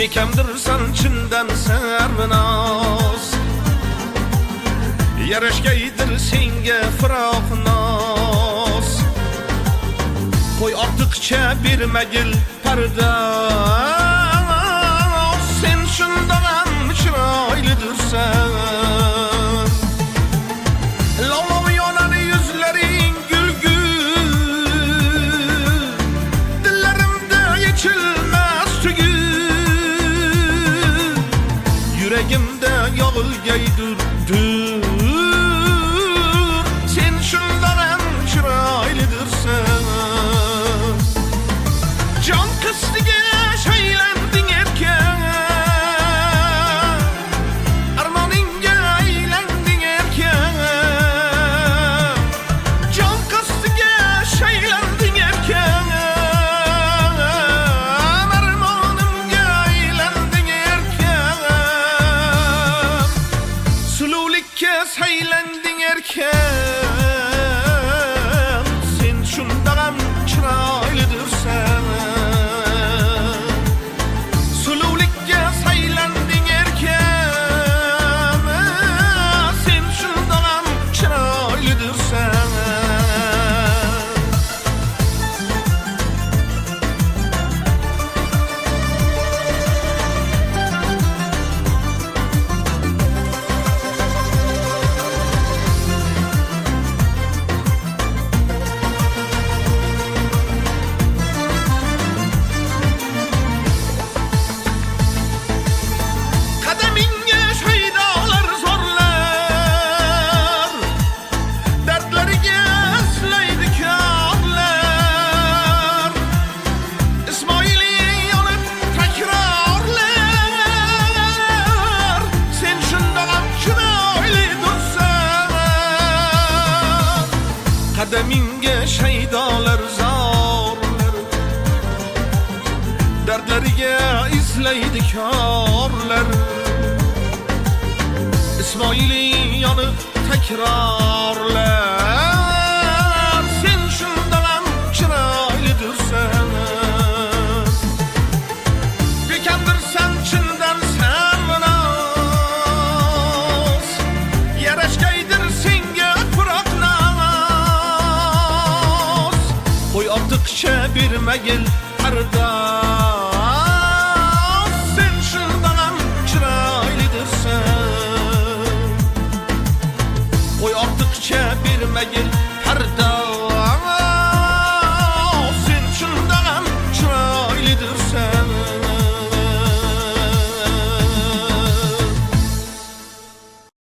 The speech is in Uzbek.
Bekemdirsan chindan sarvinoz, yarashgaydir senga firoq noz. Qo'y ortiqcha bermagil parda, sen shundan ham chiroylidirsan. Lolov yonar yuzlaring gulgul, dillarimda yechilmas tugul. Yuragimda yog'ilgaydir dur, sen shundan ham chiroylidirsan. Jon qistiga shaylanding erkan, armoningga aylanding erkan. Jon qistiga shaylanding erkan, armonimga aylanding erkan. Suluvlikka saylanding erkan, sen shundan ham chiroylidirsan. Suluvlikka saylanding erkan, sen shundan ham chiroylidirsan. Qadaminga shaydolar zorlar, dardlariga aslaydi korlar. Ismoili yonib takrorlar, sen shundan ham chiroylidirsan. Qadaminga shaydolar zorlar, dardlariga izlaydi korlar. Ismoili yonib takrorlar, sen shundan ham chiroylidirsan. Bekamdirsan chindan sarvinoz, yarashgaydir senga firoq noz. Qo'y ortiqcha bermagil parda,